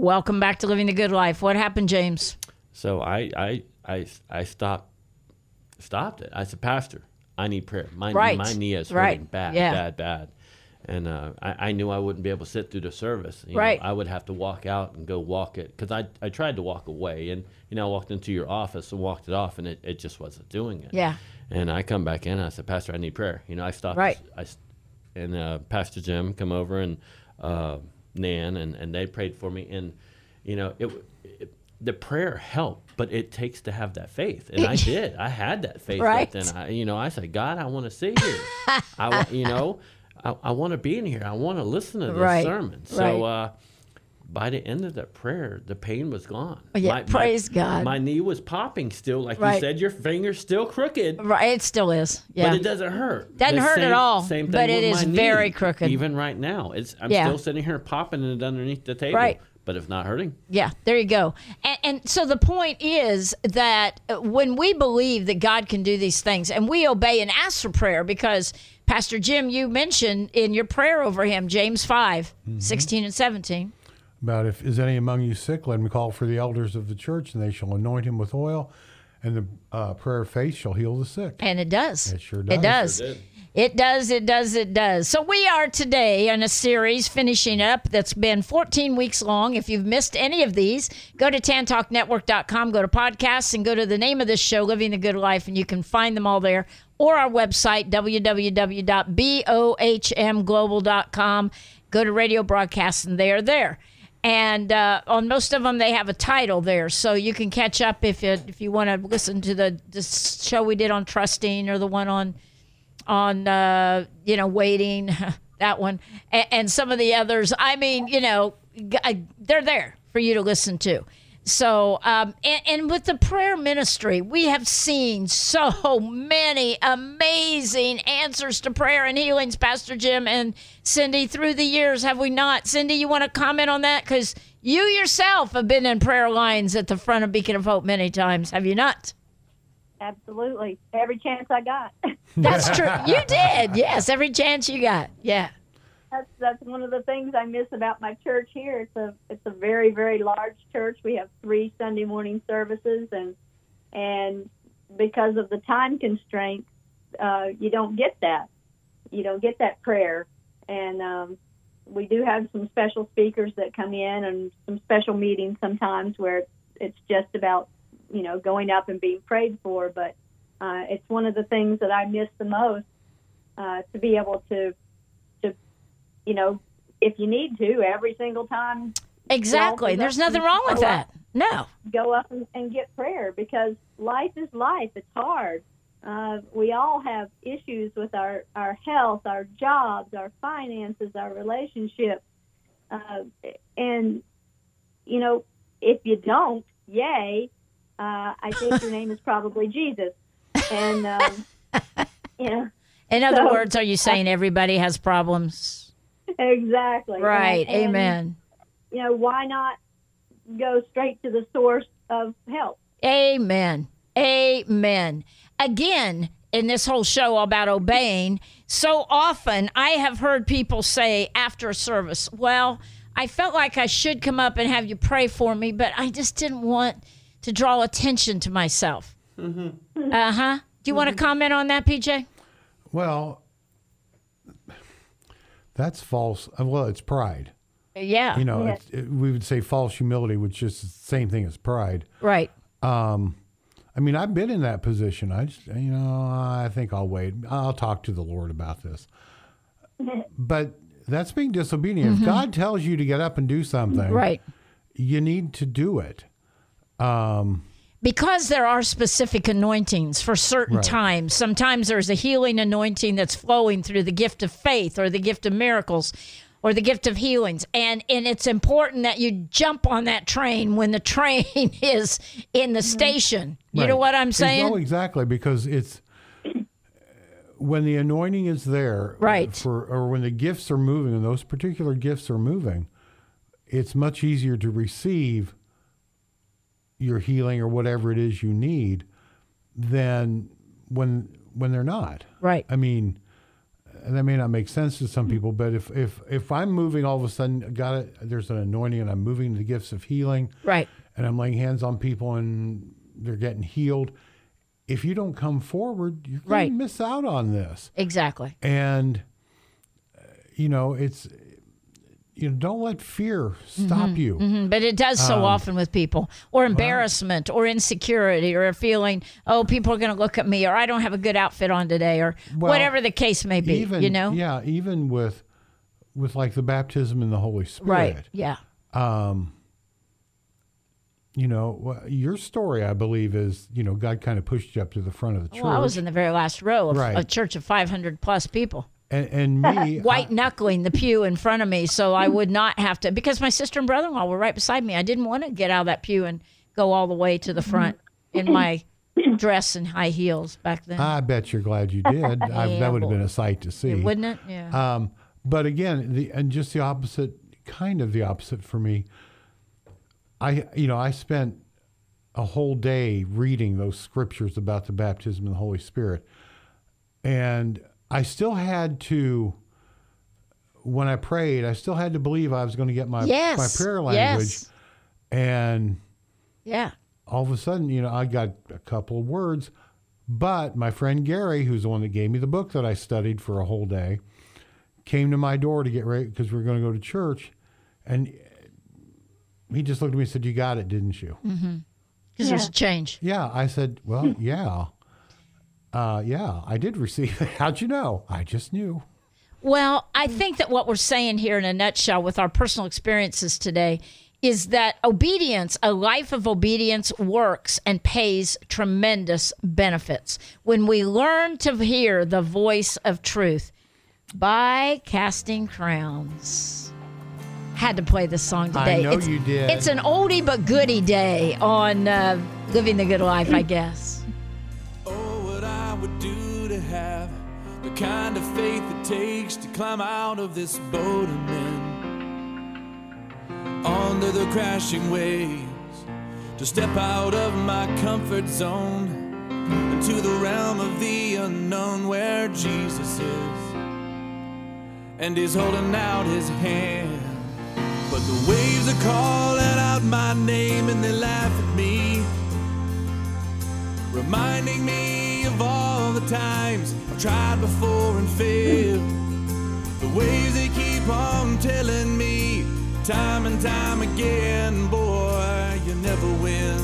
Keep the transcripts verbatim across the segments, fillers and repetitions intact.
Welcome back to Living the Good Life. What happened, James? So I I I, I stopped stopped it. I said, Pastor, I need prayer. My right. my knee is hurting right. bad, yeah. bad, bad. And uh, I, I knew I wouldn't be able to sit through the service. You right. know, I would have to walk out and go walk it. Because I, I tried to walk away. And, you know, I walked into your office and walked it off, and it, it just wasn't doing it. Yeah. And I come back in, and I said, Pastor, I need prayer. You know, I stopped. Right. I, and uh, Pastor Jim come over, and uh, Nan, and, and they prayed for me. And, you know, it, it the prayer helped, but it takes to have that faith. And I did. I had that faith. Right. Then I, you know, I said, God, I want to sit here. I want, you know. I, I want to be in here. I want to listen to this right. sermon. So right. uh, by the end of that prayer, the pain was gone. Yeah, my, praise my, God. My knee was popping still. Like right. you said, your finger's still crooked. Right, it still is. Yeah. But it doesn't hurt. Doesn't the hurt same, at all. Same thing but with it is my knee. very crooked. Even right now. It's I'm yeah. still sitting here popping it underneath the table. Right. But it's not hurting. Yeah, there you go. And, and so the point is that when we believe that God can do these things and we obey and ask for prayer, because Pastor Jim, you mentioned in your prayer over him, James five, mm-hmm. sixteen and seventeen. About if is any among you sick, let him call for the elders of the church, and they shall anoint him with oil, and the uh, prayer of faith shall heal the sick. And it does. It sure does. It does. It, it does, it does, it does. So we are today in a series finishing up that's been fourteen weeks long. If you've missed any of these, go to tan talk network dot com, go to podcasts, and go to the name of this show, Living the Good Life, and you can find them all there. Or our website, w w w dot bohm global dot com. Go to radio broadcasts, and they are there. And uh, on most of them, they have a title there, so you can catch up if you if you want to listen to the, the show we did on trusting, or the one on on uh, you know waiting, that one, and, and some of the others. I mean, you know, they're there for you to listen to. So, um, and, and with the prayer ministry, we have seen so many amazing answers to prayer and healings, Pastor Jim and Cindy, through the years, have we not? Cindy, you want to comment on that? Because you yourself have been in prayer lines at the front of Beacon of Hope many times, have you not? Absolutely. Every chance I got. That's true. You did. Yes, every chance you got. Yeah. That's that's one of the things I miss about my church here. It's a it's a very, very large church. We have three Sunday morning services, and and because of the time constraint, uh, you don't get that. You don't get that prayer. And um, we do have some special speakers that come in, and some special meetings sometimes where it's just about, you know, going up and being prayed for. But uh, it's one of the things that I miss the most, uh, to be able to, to, you know, if you need to, every single time. Exactly. You know, There's nothing wrong with that. No. Go up and, and get prayer, because life is life. It's hard. Uh, we all have issues with our, our health, our jobs, our finances, our relationships. Uh, and, you know, if you don't, yay, uh, I think your name is probably Jesus. And, um, you know. In other so, words, are you saying everybody has problems? Exactly. Right. And, Amen. And, you know, why not go straight to the source of help? Amen. Amen. Again, in this whole show about obeying, so often I have heard people say after a service, well, I felt like I should come up and have you pray for me, but I just didn't want to draw attention to myself. Mm-hmm. Uh-huh. Do you mm-hmm. want to comment on that, P J? Well, that's false. Well, it's pride. Yeah. You know, yes. it's, it, we would say false humility, which is the same thing as pride. Right. Um, I mean, I've been in that position. I just, you know, I think I'll wait. I'll talk to the Lord about this. But that's being disobedient. Mm-hmm. If God tells you to get up and do something, right, you need to do it. Um, because there are specific anointings for certain right. times. Sometimes there's a healing anointing that's flowing through the gift of faith or the gift of miracles or the gift of healings. And and it's important that you jump on that train when the train is in the station. You right. know what I'm saying? No, exactly, because it's when the anointing is there, right. for or when the gifts are moving, and those particular gifts are moving, it's much easier to receive your healing or whatever it is you need than when when they're not. Right. I mean, that may not make sense to some people, but if if if I'm moving, all of a sudden, got it, there's an anointing, and I'm moving the gifts of healing, right? And I'm laying hands on people, and they're getting healed. If you don't come forward, you're going right. to miss out on this. Exactly. And uh, you know, it's you know, don't let fear stop mm-hmm, you. Mm-hmm. But it does so um, often with people, or embarrassment, well, or insecurity, or a feeling, oh, people are going to look at me, or I don't have a good outfit on today, or well, whatever the case may be. Even, you know, yeah, even with with like the baptism in the Holy Spirit, right? Yeah. Um, you know, your story, I believe, is you know God kind of pushed you up to the front of the church. Well, I was in the very last row of right. a church of five hundred plus people. And, and me, white knuckling the pew in front of me, so I would not have to, because my sister and brother-in-law were right beside me. I didn't want to get out of that pew and go all the way to the front in my dress and high heels back then. I bet you're glad you did. yeah, I, that would have been a sight to see, wouldn't it? Yeah. Um, but again, the and just the opposite, kind of the opposite for me. I you know I spent a whole day reading those scriptures about the baptism of the Holy Spirit, and I still had to, when I prayed, I still had to believe I was going to get my yes. my prayer language. Yes. And yeah, all of a sudden, you know, I got a couple of words, but my friend Gary, who's the one that gave me the book that I studied for a whole day, came to my door to get ready because we were going to go to church. And he just looked at me and said, "You got it, didn't you?" Because mm-hmm. yeah. there's a change. Yeah. I said, well, yeah. Uh, yeah, I did receive it. How'd you know? I just knew. Well, I think that what we're saying here in a nutshell with our personal experiences today is that obedience, a life of obedience, works and pays tremendous benefits. When we learn to hear the voice of truth by Casting Crowns. Had to play this song today. I know it's, you did. It's an oldie but goodie day on uh, Living the Good Life, I guess. Would do to have the kind of faith it takes to climb out of this boat I'm in, under the crashing waves, to step out of my comfort zone into the realm of the unknown where Jesus is, and he's holding out his hand. But the waves are calling out my name and they laugh at me, reminding me of all the times I've tried before and failed. The ways they keep on telling me time and time again, boy, you never win.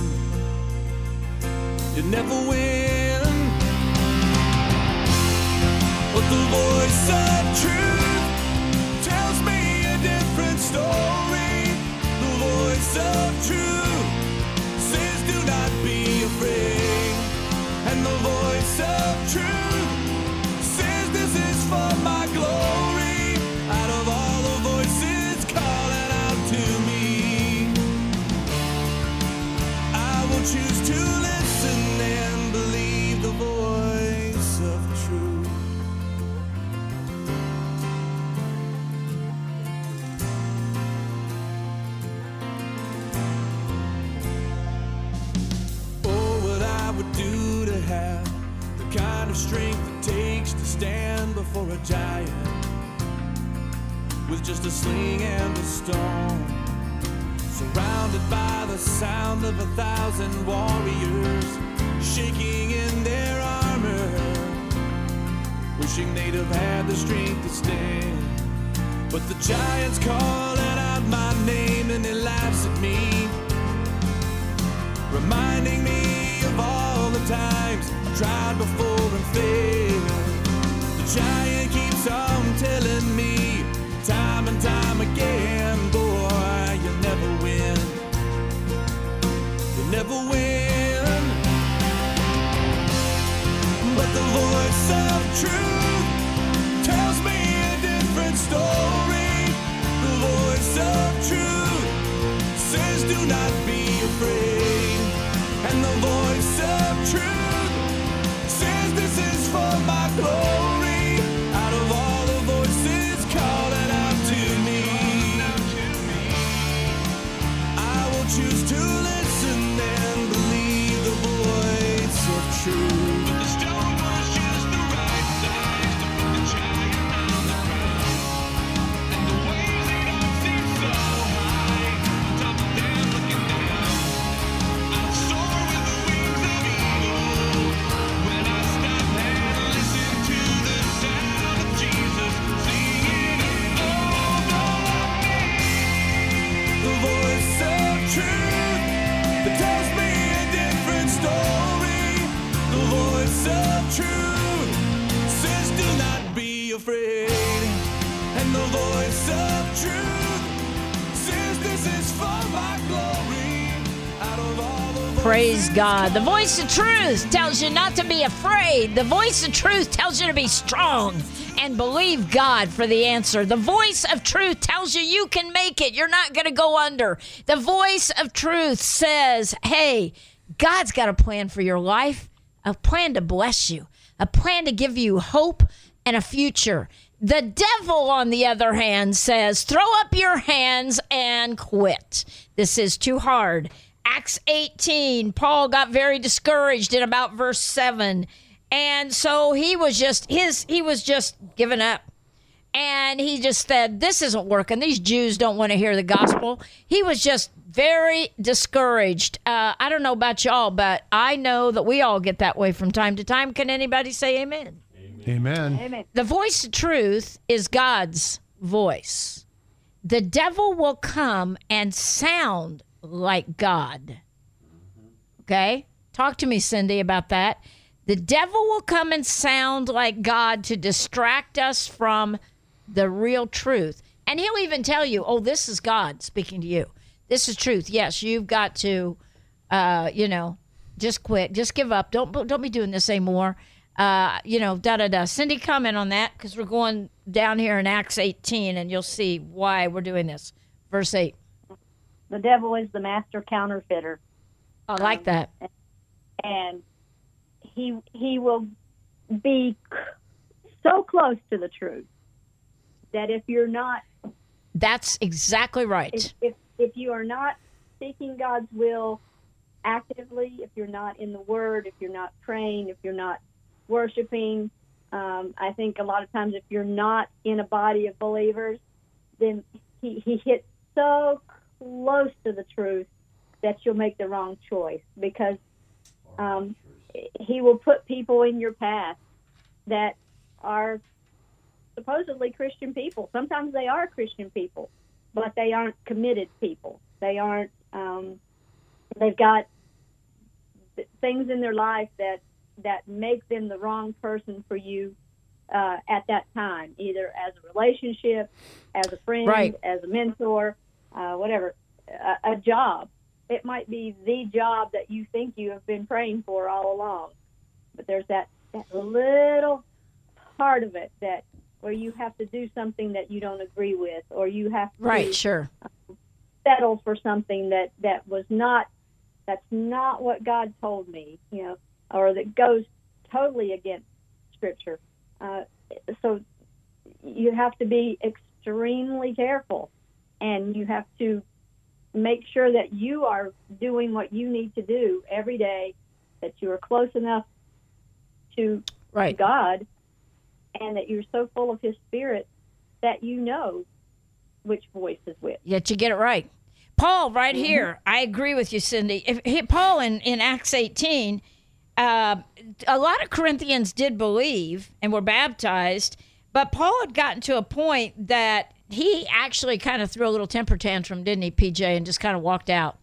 You never win. But the voice of truth tells me a different story. The voice of truth says do not be afraid. And the voice of truth says this is for my glory. Out of all the voices calling out to me, I will choose to listen and believe the voice of truth. Oh, what I would do to have the kind of strength it takes to stand before a giant with just a sling and a stone, surrounded by the sound of a thousand warriors shaking in their armor, wishing they'd have had the strength to stand. But the giant's calling out my name and he laughs at me, reminding me of all the times I've tried before and failed. The giant keeps on telling me time and time again, boy, you never win. You never win. But the voice of truth tells me a different story. The voice of truth says do not be afraid. And the voice of truth says this is for my glory. Out of all the voices calling out to me, I will choose to listen and believe the voice of truth. But the stone was just the right size to put the giant that tells me a different story. The voice of truth says do not be afraid. And the voice of truth says this is for my glory. Out of all the Praise voices God. The voice of truth tells you not to be afraid. The voice of truth tells you to be strong and believe God for the answer. The voice of truth tells you you can make it. You're not going to go under. The voice of truth says, hey, God's got a plan for your life, a plan to bless you, a plan to give you hope and a future. The devil, on the other hand, says, throw up your hands and quit. This is too hard. Acts eighteen, Paul got very discouraged in about verse seven. And so he was just his he was just giving up. And he just said, this isn't working. These Jews don't want to hear the gospel. He was just very discouraged. Uh, I don't know about y'all, but I know that we all get that way from time to time. Can anybody say amen? Amen. Amen. The voice of truth is God's voice. The devil will come and sound like God. Okay? Talk to me, Cindy, about that. The devil will come and sound like God to distract us from the real truth. And he'll even tell you, oh, this is God speaking to you. This is truth. Yes, you've got to, uh, you know, just quit. Just give up. Don't, don't be doing this anymore. Uh, you know, da-da-da. Cindy, comment on that because we're going down here in Acts eighteen, and you'll see why we're doing this. Verse eight. The devil is the master counterfeiter. I like Um, that. And he he will be so close to the truth that if you're not That's exactly right. if, if if you are not seeking God's will actively, if you're not in the Word, if you're not praying, if you're not worshiping, um, I think a lot of times if you're not in a body of believers, then he, he hits so close to the truth that you'll make the wrong choice because um, he will put people in your path that are supposedly Christian people. Sometimes they are Christian people, but they aren't committed people. They aren't, um, they've got th- things in their life that, that make them the wrong person for you uh, at that time, either as a relationship, as a friend, Right. as a mentor, uh, whatever, a, a job. It might be the job that you think you have been praying for all along, but there's that, that little part of it that where you have to do something that you don't agree with, or you have to Right, sure. settle for something that, that was not, that's not what God told me, you know, or that goes totally against Scripture. Uh, so you have to be extremely careful, and you have to make sure that you are doing what you need to do every day, that you are close enough to Right. God, and that you're so full of His Spirit that you know which voice is which. Yet you get it right. Paul, right here, I agree with you, Cindy. If, he, Paul in, in Acts eighteen, uh, a lot of Corinthians did believe and were baptized, but Paul had gotten to a point that he actually kind of threw a little temper tantrum, didn't he, P J, and just kind of walked out.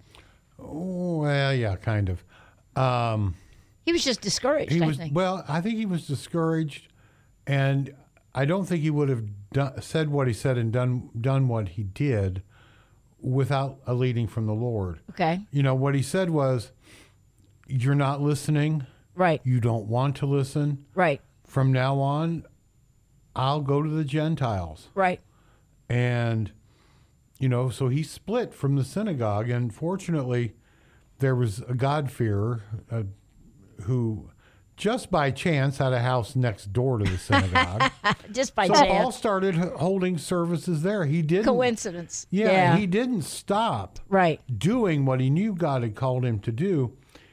Oh, well, yeah, kind of. Um, He was just discouraged, he I was think. well. I think he was discouraged, and I don't think he would have done, said what he said and done done what he did without a leading from the Lord. Okay, You know what he said was, "You're not listening. right, You don't want to listen. right, From now on, I'll go to the Gentiles." right. And, you know, so he split from the synagogue. And fortunately, there was a God-fearer uh, who just by chance had a house next door to the synagogue. Just by so Paul chance. started h- holding services there. He didn't. Coincidence. Yeah, yeah. he didn't stop right. doing what he knew God had called him to do.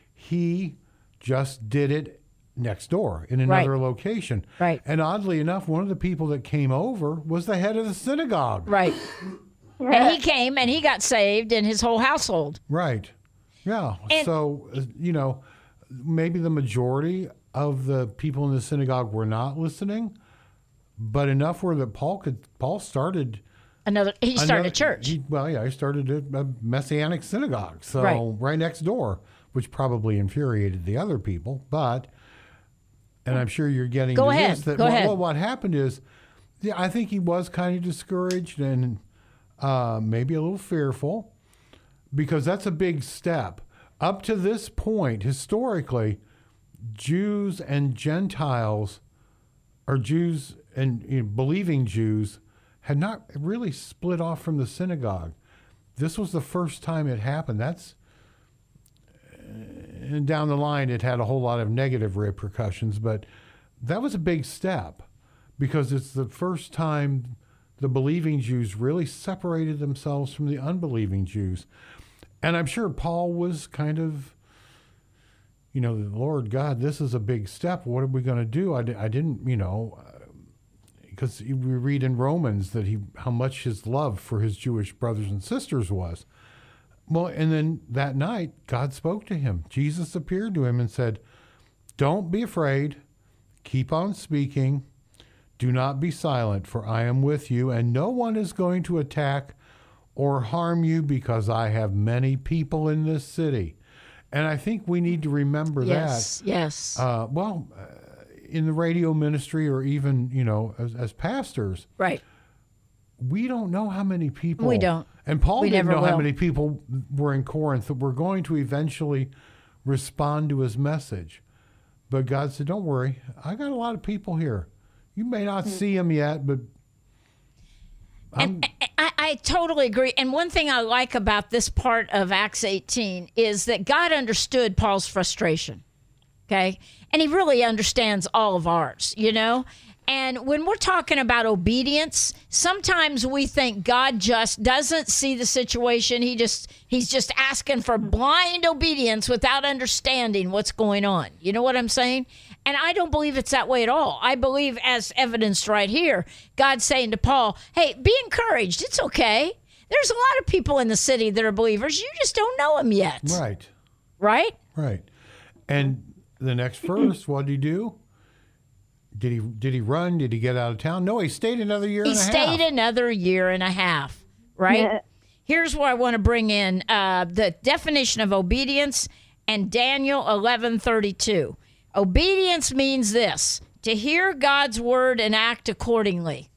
He just did it next door in another Right. location. Right. And oddly enough, one of the people that came over was the head of the synagogue. Right. And he came and he got saved and his whole household. Right. Yeah. And- so, uh, you know, maybe the majority of the people in the synagogue were not listening, but enough where that Paul could, Paul started Another. He started Another- a church. He, well, yeah, he started a, a Messianic synagogue, so Right. right next door, which probably infuriated the other people. But, and I'm sure you're getting Go to ahead. this. That, Go well, ahead. well, what happened is, yeah, I think he was kind of discouraged and uh, maybe a little fearful, because that's a big step. Up to this point, historically, Jews and Gentiles, or Jews and you know, believing Jews, had not really split off from the synagogue. This was the first time it happened. That's and down the line, it had a whole lot of negative repercussions, but that was a big step, because it's the first time the believing Jews really separated themselves from the unbelieving Jews. And I'm sure Paul was kind of, you know, Lord God, this is a big step. What are we going to do? I, di- I didn't, you know, because we read in Romans that he, how much his love for his Jewish brothers and sisters was. Well, and then that night, God spoke to him. Jesus appeared to him and said, don't be afraid. Keep on speaking. Do not be silent, for I am with you, and no one is going to attack or harm you, because I have many people in this city. And I think we need to remember Yes, that. yes. Uh, well, uh, in the radio ministry, or even, you know, as, as pastors, Right. we don't know how many people. We don't. And Paul We didn't never know how will. many people were in Corinth that were going to eventually respond to his message. But God said, don't worry. I got a lot of people here. You may not see them yet, but I'm, And I, I totally agree. And one thing I like about this part of Acts eighteen is that God understood Paul's frustration. Okay. And he really understands all of ours, you know? And when we're talking about obedience, sometimes we think God just doesn't see the situation. He just he's just asking for blind obedience without understanding what's going on. You know what I'm saying? And I don't believe it's that way at all. I believe, as evidenced right here, God's saying to Paul, hey, be encouraged. It's okay. There's a lot of people in the city that are believers. You just don't know them yet. right, Right? right. And the next verse, what did he do? Did he did he run? Did he get out of town? No, he stayed another year He and a stayed half. another year and a half, right? Yeah. Here's where I want to bring in uh, the definition of obedience and Daniel eleven thirty-two. Obedience means this: to hear God's word and act accordingly.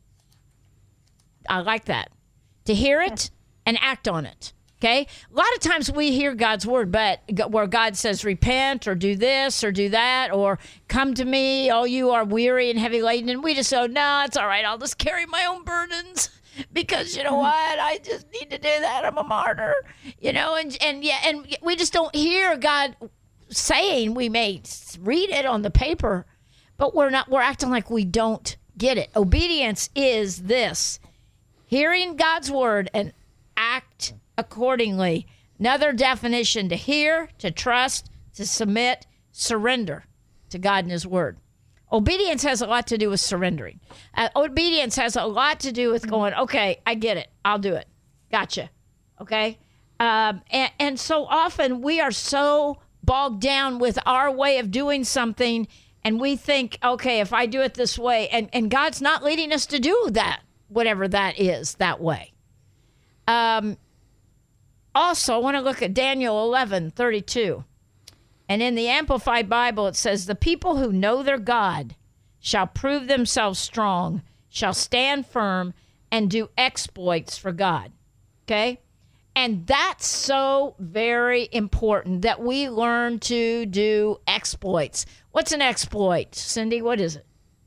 I like that. To hear it and act on it. Okay? A lot of times we hear God's word, but where God says repent or do this or do that or come to me, all you are weary and heavy laden, and we just go, no, it's all right. I'll just carry my own burdens because you know what? I just need to do that. I'm a martyr, you know, and, and yeah, and we just don't hear God saying. We may read it on the paper, but we're not, we're acting like we don't get it. Obedience is this: hearing God's word and act accordingly. Another definition: to hear, to trust, to submit, surrender to God and his word. Obedience has a lot to do with surrendering. Uh, obedience has a lot to do with going, okay, I get it. I'll do it. Gotcha. Okay? Um, and, and so often we are so bogged down with our way of doing something, and we think, okay, if I do it this way, and, and God's not leading us to do that, whatever that is, that way. Um, also, I want to look at Daniel eleven thirty-two. And in the Amplified Bible, it says, the people who know their God shall prove themselves strong, shall stand firm, and do exploits for God. Okay? And that's so very important that we learn to do exploits. What's an exploit? Cindy, what is it?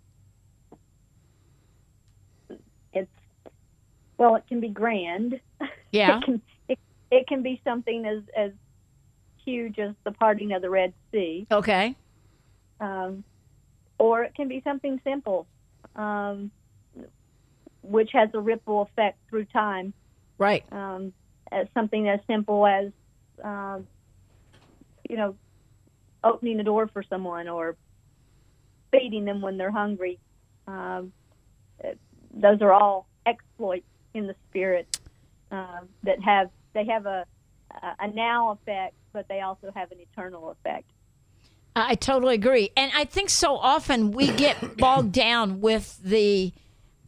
It's, well, it can be grand. Yeah. It can, it, it can be something as, as huge as the parting of the Red Sea. Okay. Um, or it can be something simple, um, which has a ripple effect through time. Right. Um, as something as simple as, um, you know, opening a door for someone or feeding them when they're hungry. Um, it, those are all exploits in the spirit uh, that have they have a a now effect, but they also have an eternal effect. I totally agree. And I think so often we get bogged down with the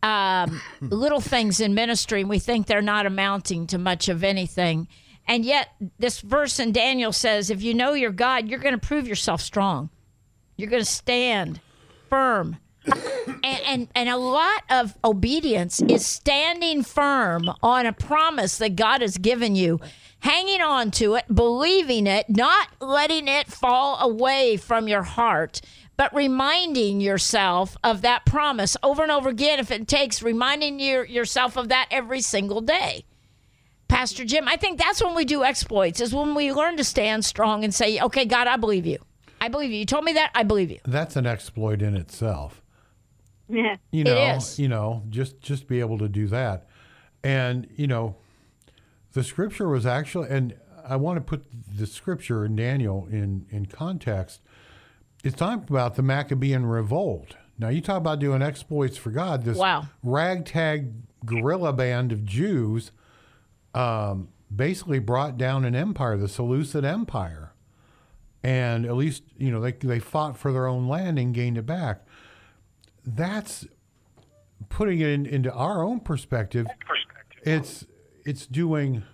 um, little things in ministry, and we think they're not amounting to much of anything. And yet, this verse in Daniel says, if you know your God, you're going to prove yourself strong. You're going to stand firm. and, and and a lot of obedience is standing firm on a promise that God has given you, hanging on to it, believing it, not letting it fall away from your heart, but reminding yourself of that promise over and over again, if it takes, reminding your, yourself of that every single day. Pastor Jim, I think that's when we do exploits, is when we learn to stand strong and say, okay, God, I believe you. I believe you. You told me that, I believe you. That's an exploit in itself. Yeah. You know, It is. you know, just just be able to do that. And, you know, the scripture was actually, and I want to put the scripture in Daniel in, in context. It's talking about the Maccabean revolt. Now, you talk about doing exploits for God. This Wow. ragtag guerrilla band of Jews um, basically brought down an empire, the Seleucid Empire. And at least, you know, they they fought for their own land and gained it back. That's putting it in, into our own perspective. It's it's doing.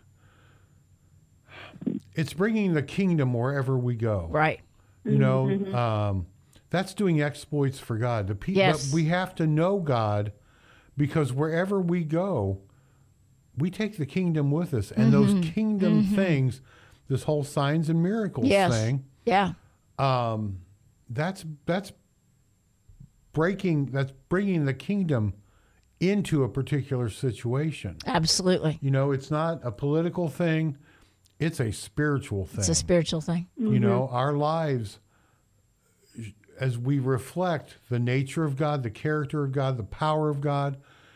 It's bringing the kingdom wherever we go. Right. You know, um, that's doing exploits for God. The pe- Yes. But we have to know God, because wherever we go, we take the kingdom with us, and those kingdom things, this whole signs and miracles Yes. thing. Yeah. Um, that's that's breaking. That's bringing the kingdom into a particular situation. Absolutely. You know, it's not a political thing; it's a spiritual thing. It's a spiritual thing. You know, our lives, as we reflect the nature of God, the character of God, the power of God,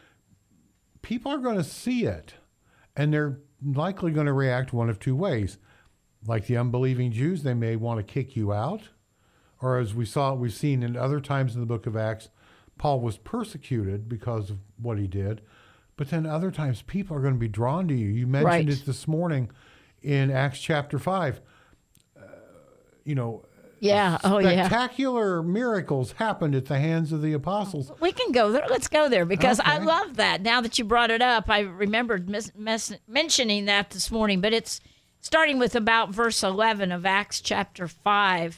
people are going to see it, and they're likely going to react one of two ways. Like the unbelieving Jews, they may want to kick you out. Or as we saw, we've seen in other times in the book of Acts, Paul was persecuted because of what he did. But then other times, people are going to be drawn to you. You mentioned Right. it this morning in Acts chapter five. Uh, you know, Yeah. Oh, yeah. spectacular miracles happened at the hands of the apostles. We can go there. Let's go there, because I Okay. love that. Now that you brought it up, I remembered mis- mes- mentioning that this morning, but it's starting with about verse eleven of Acts chapter five.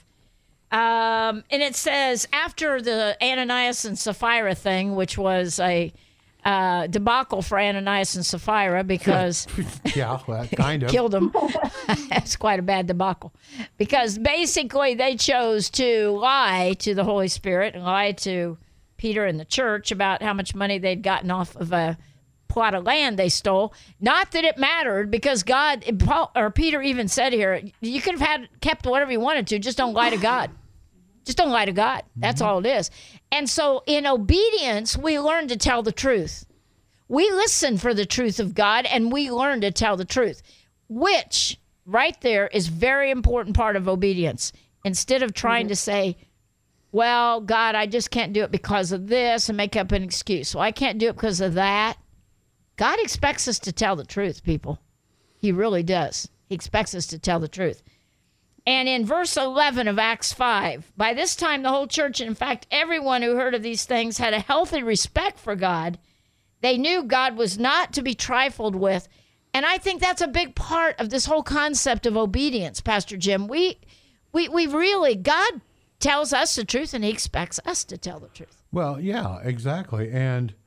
Um, and it says, after the Ananias and Sapphira thing, which was a uh, debacle for Ananias and Sapphira because Yeah, well, kind of. killed them. That's quite a bad debacle, because basically they chose to lie to the Holy Spirit and lie to Peter and the church about how much money they'd gotten off of a plot of land they stole. Not that it mattered, because God, Paul, or Peter even said here, you could have had kept whatever you wanted to, just don't lie to God. Just don't lie to God. That's all it is. And so in obedience, we learn to tell the truth. We listen for the truth of God, and we learn to tell the truth, which right there is very important part of obedience. Instead of trying to say, well, God, I just can't do it because of this, and make up an excuse. Well, I can't do it because of that. God expects us to tell the truth, people. He really does. He expects us to tell the truth. And in verse eleven of Acts five, by this time the whole church, and in fact everyone who heard of these things, had a healthy respect for God. They knew God was not to be trifled with. And I think that's a big part of this whole concept of obedience, Pastor Jim. We, we, we really, God tells us the truth, and he expects us to tell the truth. Well, yeah, exactly. And,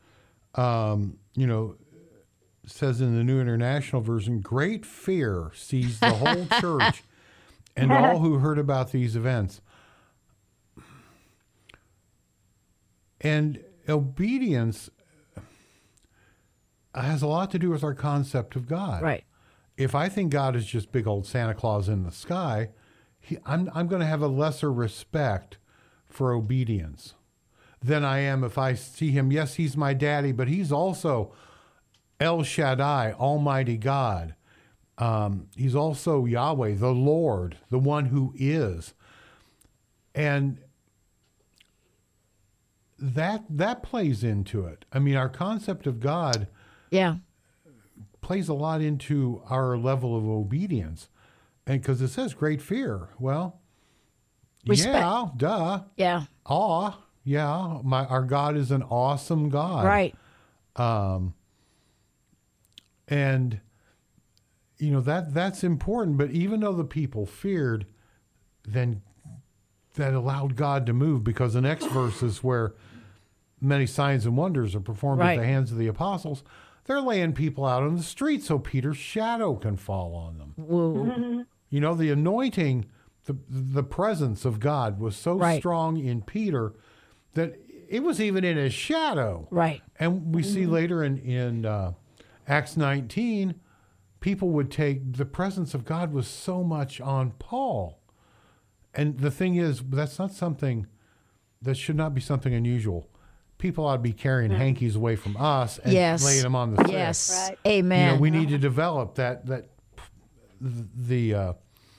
um, you know, it says in the New International Version, great fear seized the whole church and all who heard about these events. And obedience has a lot to do with our concept of God. Right. If I think God is just big old Santa Claus in the sky, he, I'm, I'm going to have a lesser respect for obedience than I am if I see him. Yes, he's my daddy, but he's also El Shaddai, Almighty God. Um, he's also Yahweh, the Lord, the one who is. And that that plays into it. I mean, our concept of God Yeah. plays a lot into our level of obedience. And because it says great fear. Well, Respect. yeah, duh. Yeah. Awe, yeah. My, our God is an awesome God. Right. Um, and, you know, that that's important. But even though the people feared, then that allowed God to move, because the next verse is where many signs and wonders are performed Right. at the hands of the apostles. They're laying people out on the street so Peter's shadow can fall on them. Whoa. You know, the anointing, the the presence of God was so Right. strong in Peter that it was even in his shadow. Right. And we see later in, in uh, Acts nineteen, people would take, the presence of God was so much on Paul. And the thing is, that's not something, that should not be something unusual. People ought to be carrying hankies away from us and Yes. laying them on the sick. Yes. Right. Amen. You know, we need to develop that, that the uh,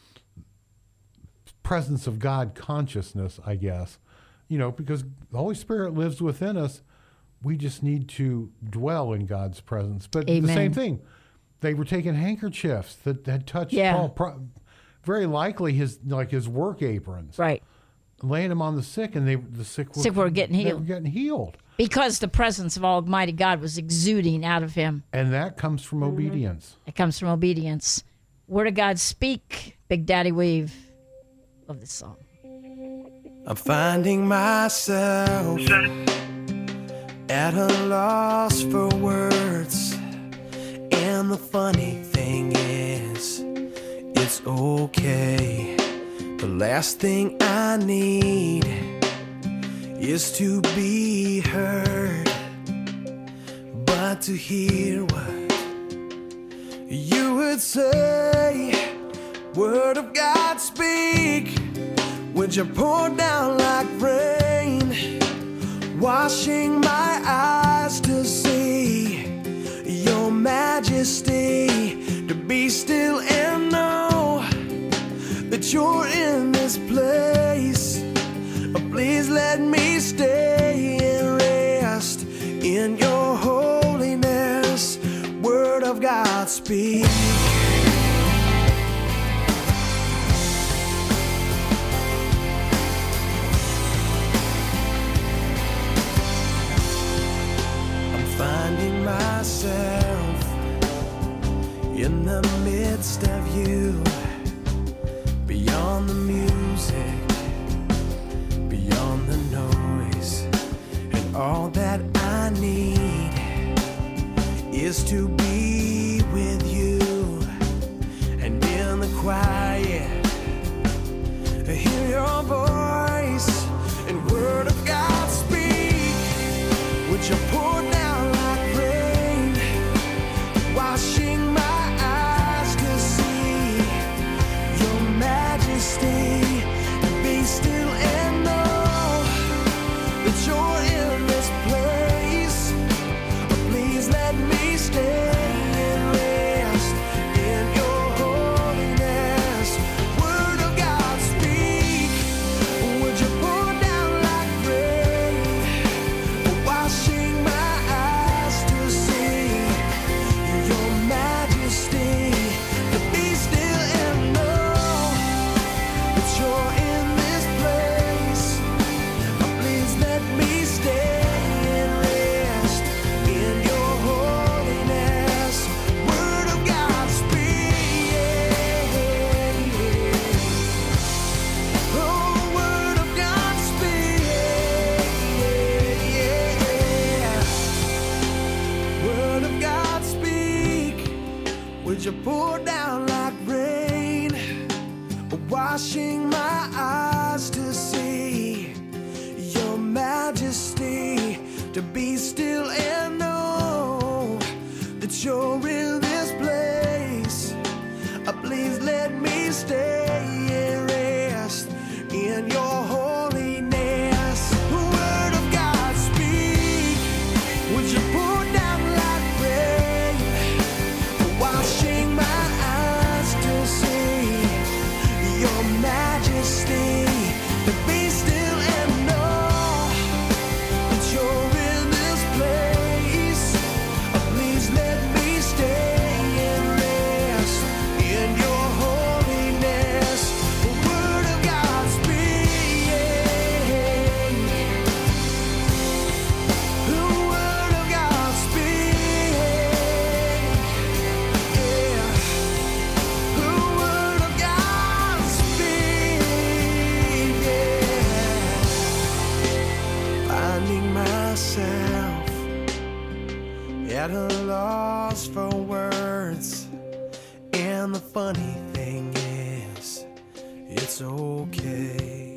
presence of God consciousness, I guess. You know, because the Holy Spirit lives within us. We just need to dwell in God's presence. But the Amen. same thing, they were taking handkerchiefs that had touched Yeah. Paul, pro- very likely his like his work aprons, Right. laying them on the sick, and they the sick were, Sick were getting they healed. were getting healed, Because the presence of Almighty God was exuding out of him. and that comes from obedience. It comes from obedience. Word of God, speak, Big Daddy Weave. Love this song. I'm finding myself at a loss for words. And the funny thing is, it's okay. The last thing I need is to be heard, but to hear what you would say. Word of God, speak. Would you pour down like rain, washing my eyes to see your majesty, to be still and know that you're in this place. Please let me stay and rest in your holiness. Word of God, speak. Finding myself in the midst of you, beyond the music, beyond the noise, and all that I need is to be with you, and in the quiet, hear your voice, and word of God speak. Would you pour down like rain, washing my eyes to see your majesty, and be still and know that you're in this place. Please let me stay and rest in your holiness. Word of God, speak. Would you pour down like rain, washing my eyes to see your majesty, to be still and know that you're in this place. Please let me stay and rest in your holiness. Word of God, speak. Oh, word of God, speak. Word of God, speak. Would you pour down like rain, washing my eyes to see your majesty, to be still and know that you're in this place. Uh, Please let me stay and rest in your holiness. Word of God, speak. Would you pour down like rain, washing my eyes to see your majesty, to be still and know that you're in this place. Uh, Please let me stay and rest in your holiness. Word of God, speak. it's okay.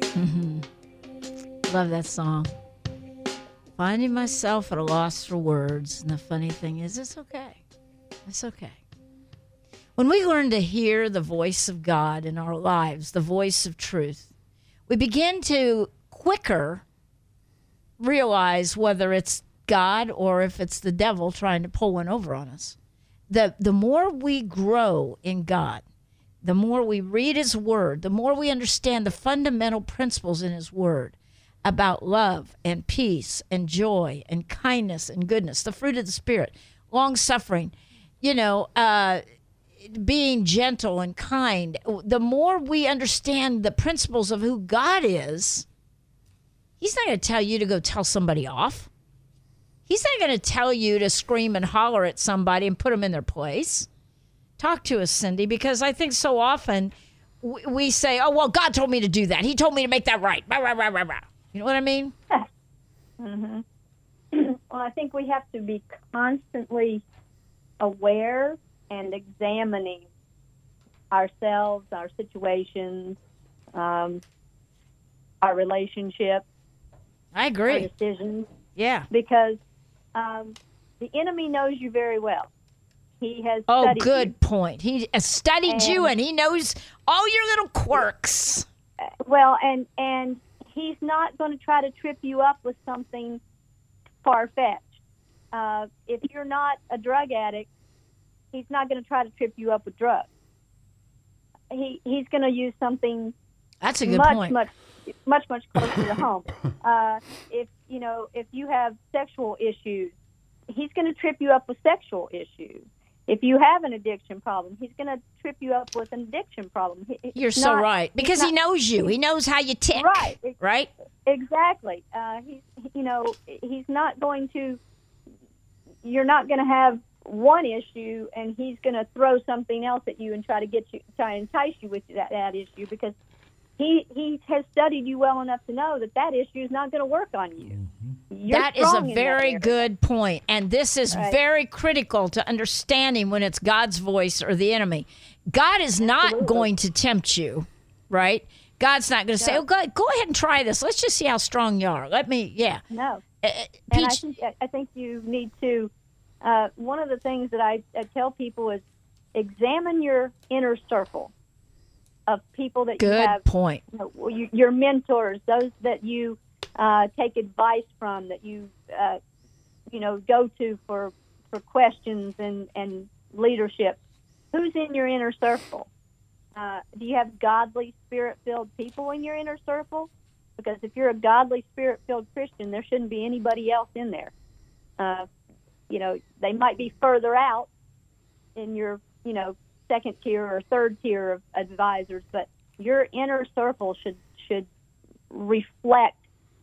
Love that song. Finding myself at a loss for words. And the funny thing is, it's okay. It's okay. When we learn to hear the voice of God in our lives, the voice of truth, we begin to quicker realize whether it's God or if it's the devil trying to pull one over on us. The, the more we grow in God, the more we read his word, the more we understand the fundamental principles in his word about love and peace and joy and kindness and goodness, the fruit of the Spirit, long-suffering, you know, uh, being gentle and kind. The more we understand the principles of who God is, he's not going to tell you to go tell somebody off. He's not going to tell you to scream and holler at somebody and put them in their place. Talk to us, Cindy, because I think so often we, we say, oh, well, God told me to do that. He told me to make that right. Rah, rah, rah, rah, rah. You know what I mean? Mm-hmm. Well, I think we have to be constantly aware and examining ourselves, our situations, um, our relationships, I our agree. decisions, Yeah. because um, the enemy knows you very well. He has Oh, studied good you. point. He has studied And- you, and he knows all your little quirks. Well, and and he's not going to try to trip you up with something far-fetched. Uh, if you're not a drug addict, he's not going to try to trip you up with drugs. He he's going to use something That's a good much, point. much, much, much closer to home. Uh, if you know, if you have sexual issues, he's going to trip you up with sexual issues. If you have an addiction problem, he's going to trip you up with an addiction problem. He- You're it's so not- right. he's Because he not- knows you. He knows how you tick. Right. Ex- Right? Exactly. Uh, he's, you know, he's not going to. You're not going to have one issue, and he's going to throw something else at you and try to get you, try and entice you with that, that issue, because he he has studied you well enough to know that that issue is not going to work on you. You're That is a strong in that very area. good point. And this is Right. very critical to understanding when it's God's voice or the enemy. God is not Absolutely. going to tempt you, right? God's not going to say, No. oh, God, go ahead and try this. Let's just see how strong you are. Let me, yeah. No. Uh, And I Peach, think I think you need to. Uh, one of the things that I, I tell people is examine your inner circle of people that you good have, point. you know, you- your mentors, those that you uh, take advice from, that you uh, you know go to for for questions and and leadership. Who's in your inner circle? Uh, do you have godly, spirit-filled people in your inner circle? Because if you're a godly, spirit-filled Christian, there shouldn't be anybody else in there. Uh, you know, they might be further out in your, you know, second tier or third tier of advisors, but your inner circle should should reflect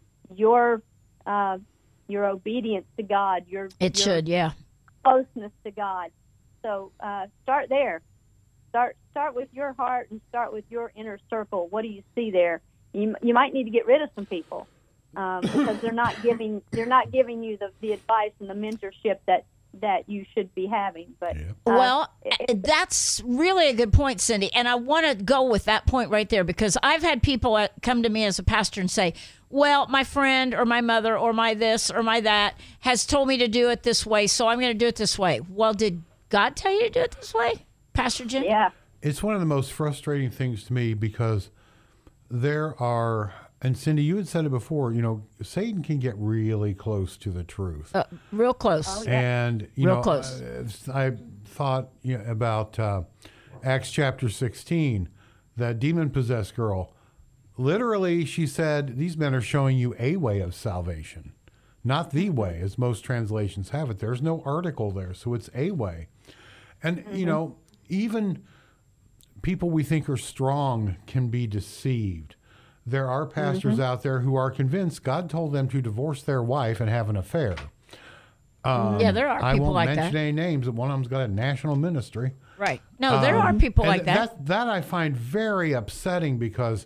your uh, your obedience to God, your It your should, yeah. closeness to God. So uh, start there. Start start with your heart and start with your inner circle. What do you see there? You you might need to get rid of some people um, because they're not giving they're not giving you the, the advice and the mentorship that, that you should be having. But uh, Well, it- that's really a good point, Cindy. And I want to go with that point right there because I've had people uh, come to me as a pastor and say, well, my friend or my mother or my this or my that has told me to do it this way, so I'm going to do it this way. Well, did God tell you to do it this way, Pastor Jim? yeah, It's one of the most frustrating things to me because there are, and Cindy, you had said it before, you know, Satan can get really close to the truth. Uh, real close. And, you Real know, close. uh, I thought you know, about uh, Acts chapter sixteen, that demon-possessed girl. Literally, she said, these men are showing you a way of salvation, not the way, as most translations have it. There's no article there, so it's a way. And, you know, even people we think are strong can be deceived. There are pastors out there who are convinced God told them to divorce their wife and have an affair. Um, Yeah, there are I people won't like mention that. any names, but one of them's got a national ministry. Right. No, there are Um, people and like that. that. That I find very upsetting because,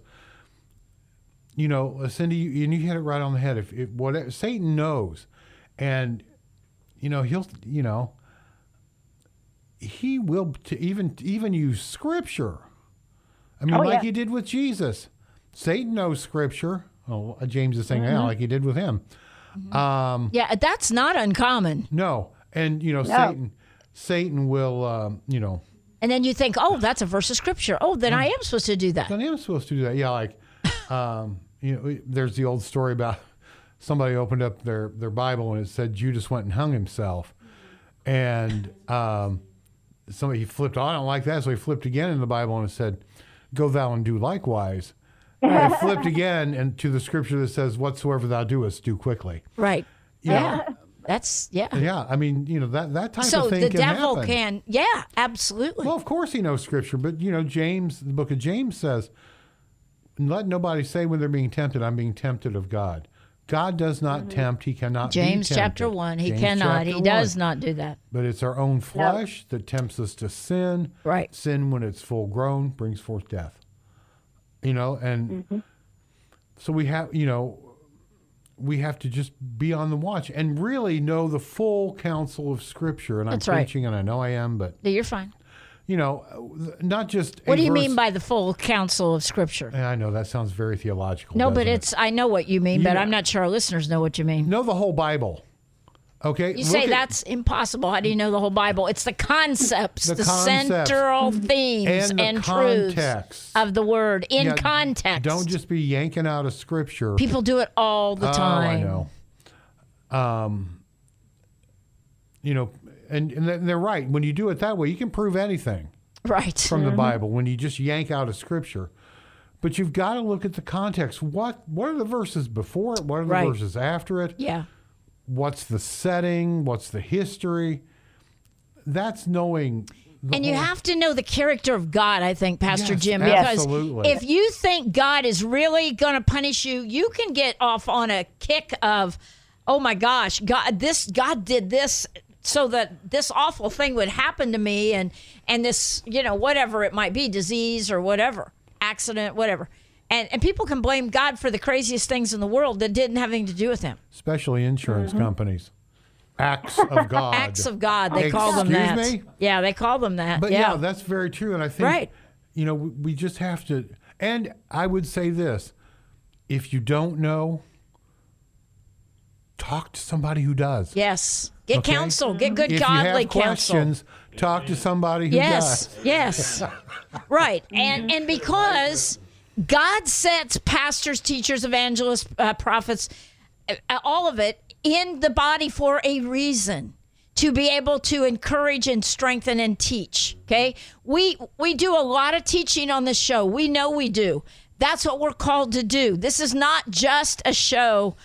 you know, Cindy, you, and you hit it right on the head. If, if what Satan knows, and you know he'll, you know, he will to even even use scripture I mean, Oh, like yeah. he did with Jesus. Satan knows Scripture. Oh, James is saying Mm-hmm. now, like he did with him. Um, Yeah, that's not uncommon. no, and you know, Satan, Satan will, um, you know, And then you think, oh, that's a verse of scripture. Oh, then I am supposed to do that. then I'm supposed to do that. Yeah, like, um, you know, there's the old story about somebody opened up their their Bible and it said Judas went and hung himself, and um, somebody he flipped. Oh, I don't like that, so he flipped again in the Bible and it said, "Go thou and do likewise." And I flipped again and to the scripture that says, "Whatsoever thou doest, do quickly." Right. Yeah. Yeah. That's, yeah. Yeah, I mean, you know, that that type So of thing the can devil happen. can, yeah, absolutely. Well, of course he knows scripture, but you know, James, the book of James says, "Let nobody say when they're being tempted, I'm being tempted of God." God does not tempt; He cannot. be James tempted. chapter one, he James cannot, chapter he does one. not do that. But it's our own flesh that tempts us to sin. Right. Sin, when it's full grown, brings forth death. You know, and Mm-hmm. so we have, you know, we have to just be on the watch and really know the full counsel of Scripture. And That's I'm right. preaching, and I know I am, but No, you're fine. you know, not just. What a do you verse- mean by the full counsel of scripture? And I know that sounds very theological. No, but doesn't it? it's, I know what you mean, You but know- I'm not sure our listeners know what you mean. know the whole Bible. Okay, You Look say at- that's impossible. How do you know the whole Bible? It's the concepts, The the, concepts. central themes And and, the truths context. of the word in Yeah, context. Don't just be yanking out of Scripture. People do it all the time. Oh, I know. Um, you know, and, and they're- they're right. When you do it that way, you can prove anything Right. from the Bible when you just yank out of Scripture. But you've got to look at the context. What what are the verses before it? What are the Right. verses after it? Yeah. What's the setting? What's the history? That's knowing. The And you whole- have to know the character of God, I think, Pastor Yes, Jim, because absolutely. if you think God is really going to punish you, you can get off on a kick of, oh my gosh, God, this God did this so that this awful thing would happen to me, and and this, you know, whatever it might be, disease or whatever, accident, whatever. And, and people can blame God for the craziest things in the world that didn't have anything to do with him. especially insurance companies. Acts of God. Acts of God, they call them that. Excuse me? Yeah, they call them that. But yeah. yeah. that's very true. And I think, Right. you know, we, we just have to. And I would say this: if you don't know, talk to somebody who does. Yes. Get Okay? counsel. Get good If godly you have counsel. questions, talk to somebody who Yes. does. Yes. Right. And and because God sets pastors, teachers, evangelists, uh, prophets, uh, all of it in the body for a reason. To be able to encourage and strengthen and teach. Okay, we we do a lot of teaching on this show. We know we do. That's what we're called to do. This is not just a show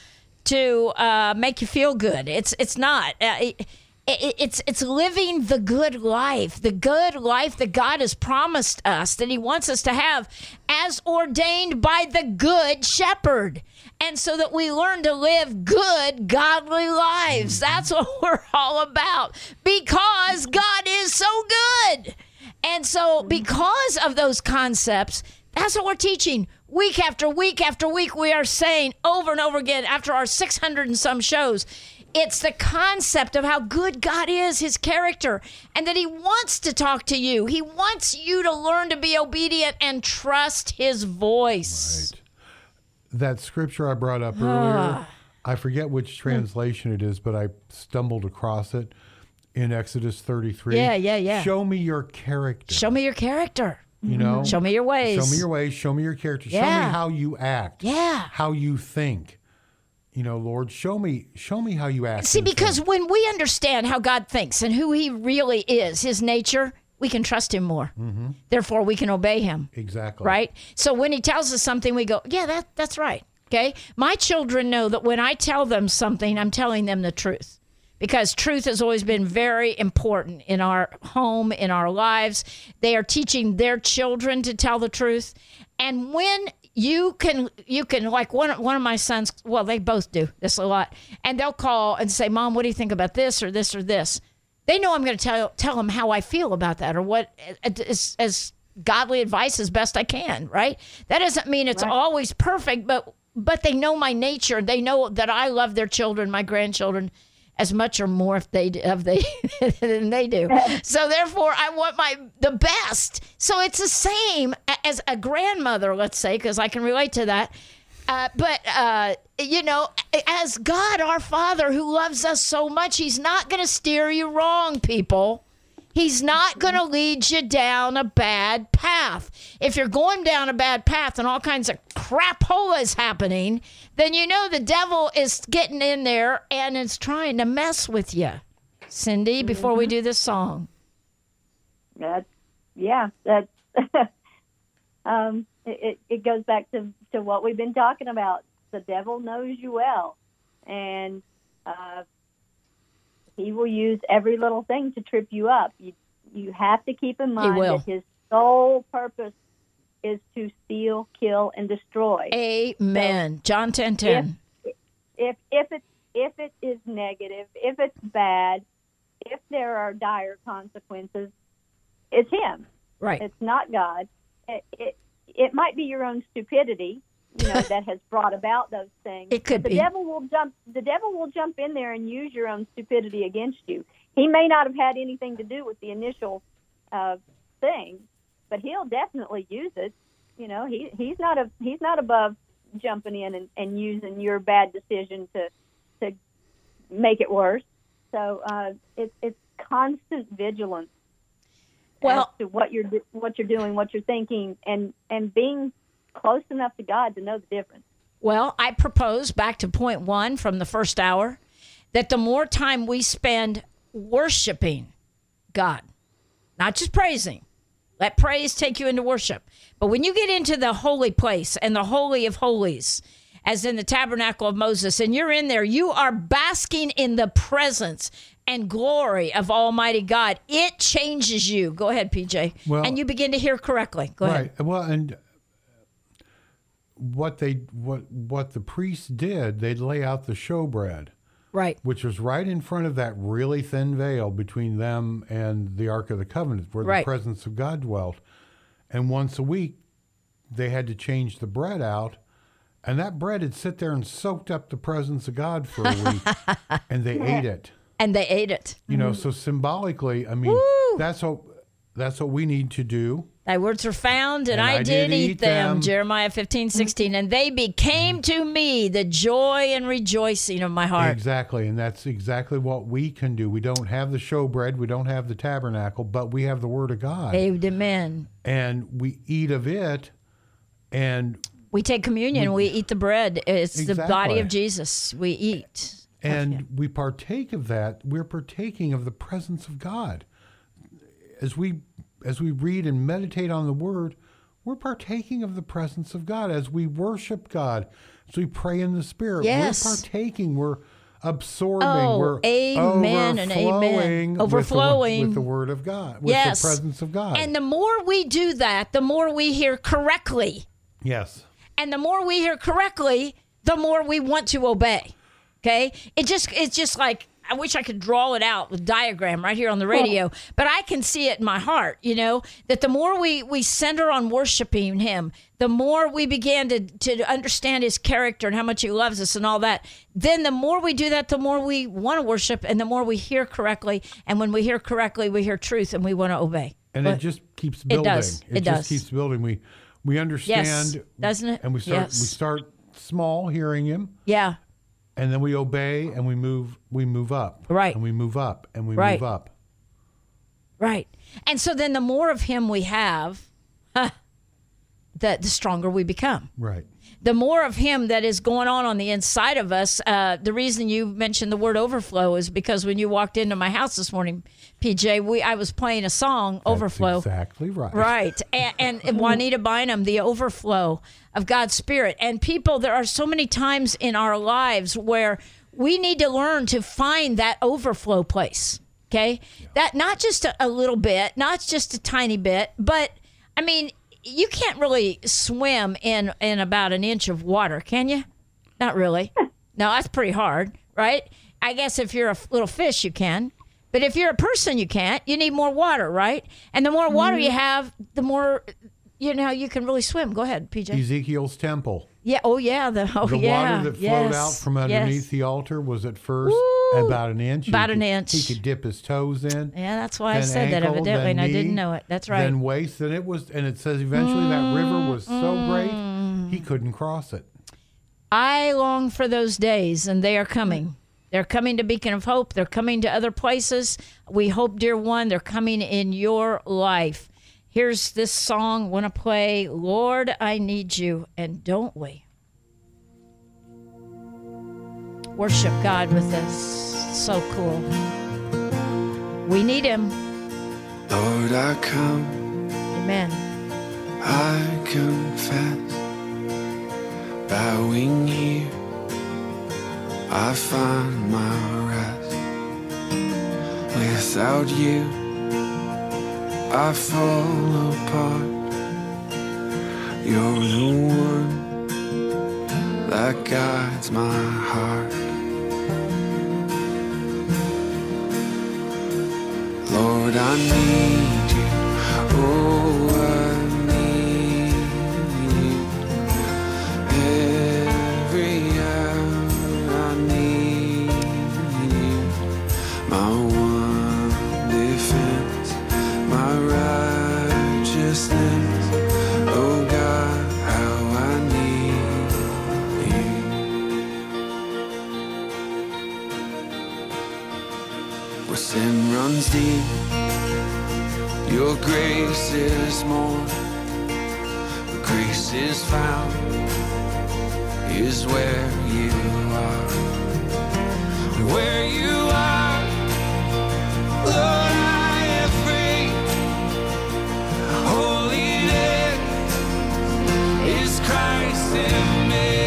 to uh, make you feel good. It's it's not. Uh, it, it, it's it's living the good life, the good life that God has promised us, that He wants us to have, as ordained by the Good Shepherd. And so that we learn to live good, godly lives. That's what we're all about. Because God is so good. And so because of those concepts, that's what we're teaching. Week after week after week, we are saying over and over again, after our six hundred and some shows, it's the concept of how good God is, His character, and that He wants to talk to you. He wants you to learn to be obedient and trust His voice. Right. That scripture I brought up Ah. earlier, I forget which translation it is, but I stumbled across it in Exodus thirty-three. Yeah, yeah, yeah. Show me your character. Show me your character. You know, Show me your ways. Show me your ways. Show me your character. Show Yeah. me how you act. Yeah. How you think. You know, Lord, show me, show me how you act. See, and because think. when we understand how God thinks and who He really is, His nature, we can trust Him more. Mm-hmm. Therefore, we can obey Him. Exactly. Right? So when He tells us something, we go, yeah, that that's right. Okay? My children know that when I tell them something, I'm telling them the truth. Because truth has always been very important in our home, in our lives. They are teaching their children to tell the truth. And when you can, you can, like one, one of my sons, well, they both do this a lot. And they'll call and say, Mom, what do you think about this or this or this? They know I'm going to tell, tell them how I feel about that or what is as godly advice as best I can, right? That doesn't mean it's always perfect, but but they know my nature. They know that I love their children, my grandchildren, as much or more if they of they than they do. So therefore, I want my the best. So it's the same as a grandmother, let's say, because I can relate to that. Uh, but uh, you know, as God, our Father, who loves us so much, He's not going to steer you wrong, people. He's not going to lead you down a bad path. If you're going down a bad path and all kinds of crapola is happening, then you know the devil is getting in there and is trying to mess with you. Cindy, before we do this song. That's, yeah, that's, um, it, it goes back to, to what we've been talking about. The devil knows you well. And, uh, he will use every little thing to trip you up. You you have to keep in mind that his sole purpose is to steal, kill, and destroy. Amen. So John ten ten. If, if if it if it is negative, if it's bad, if there are dire consequences, it's him. Right. It's not God. It it, it might be your own stupidity, you know, that has brought about those things. It could the be. The devil will jump. The devil will jump in there and use your own stupidity against you. He may not have had anything to do with the initial uh, thing, but he'll definitely use it. You know, he he's not a he's not above jumping in and, and using your bad decision to to make it worse. So uh, it's it's constant vigilance. Well, as to what you're what you're doing, what you're thinking, and and being close enough to God to know the difference. Well, I propose back to point one from the first hour that the more time we spend worshiping God, not just praising, let praise take you into worship. But when you get into the holy place and the holy of holies, as in the tabernacle of Moses, and you're in there, you are basking in the presence and glory of Almighty God. It changes you. Go ahead, P J. Well, and you begin to hear correctly. Go right. ahead. Well, and what they what what the priests did, they'd lay out the showbread, Right. which was right in front of that really thin veil between them and the Ark of the Covenant, where Right. the presence of God dwelt. And once a week, they had to change the bread out, and that bread had sit there and soaked up the presence of God for a week, and they ate it. And they ate it. You know, so symbolically, I mean, Woo! that's what that's what we need to do. Thy words were found, and, And I, I did, did eat eat them. them. Jeremiah fifteen, sixteen. And they became to me the joy and rejoicing of my heart. Exactly, and that's exactly what we can do. We don't have the showbread, we don't have the tabernacle, but we have the Word of God, Amen. and we eat of it, and We take communion, we, eat the bread. It's the Exactly. body of Jesus. We eat. and we partake of that. We're partaking of the presence of God as we as we read and meditate on the Word. We're partaking of the presence of God as we worship God, as we pray in the Spirit. Yes. We're partaking. We're absorbing. Oh, we're amen and amen. overflowing Overflowing. with the, with the Word of God, with Yes. the presence of God. And the more we do that, the more we hear correctly. yes. And the more we hear correctly, the more we want to obey. Okay? It just it's just like, I wish I could draw it out with diagram right here on the radio, but I can see it in my heart, you know, that the more we, we center on worshiping him, the more we begin to, to understand his character and how much he loves us and all that. Then the more we do that, the more we want to worship and the more we hear correctly. And when we hear correctly, we hear truth and we want to obey. And But it just keeps building. does. It just does. keeps building. We we understand, doesn't it? And we start Yes. we start small, hearing him. Yeah. And then we obey, and we move. We move up, Right. And we move up, and we Right. move up. Right. And so then the more of him we have, huh, the, the stronger we become. Right. The more of him that is going on on the inside of us. Uh, the reason you mentioned the word overflow is because when you walked into my house this morning, P J, we I was playing a song, Overflow. That's exactly right. Right. And, and Juanita Bynum, the overflow of God's Spirit. And people, there are so many times in our lives where we need to learn to find that overflow place. Okay? That not just a, a little bit, not just a tiny bit, but I mean, you can't really swim in, in about an inch of water, can you? Not really. No, that's pretty hard, right? I guess if you're a little fish, you can. But if you're a person, you can't. You need more water, right? And the more water you have, the more, you know, you can really swim. Go ahead, P J. Ezekiel's temple. Yeah. Oh, yeah. The, oh, The yeah. water that flowed yes. out from underneath yes. the altar was at first Woo! about an inch. About he an could, inch. He could dip his toes in. Yeah, that's why I then said that ankle, evidently, then and I didn't knee, know it. That's right. Then waist, and it was, and it says eventually that river was so great he couldn't cross it. I long for those days, and they are coming. They're coming to Beacon of Hope. They're coming to other places. We hope, dear one, they're coming in your life. Here's this song. Want to play, Lord, I Need You, and don't we? Worship God with us. So cool. We need him. Lord, I come, Amen. I confess, bowing here, I find my rest. Without you, I fall apart. You're the one that guides my heart. Lord, I need you. Oh, I need you. Every hour I need you. My one defense, my righteousness. Oh God, how I need you. Where sin runs deep, your grace is more. Where grace is found is where you are. Where you are, Lord, I am free. Holiness is Christ in me.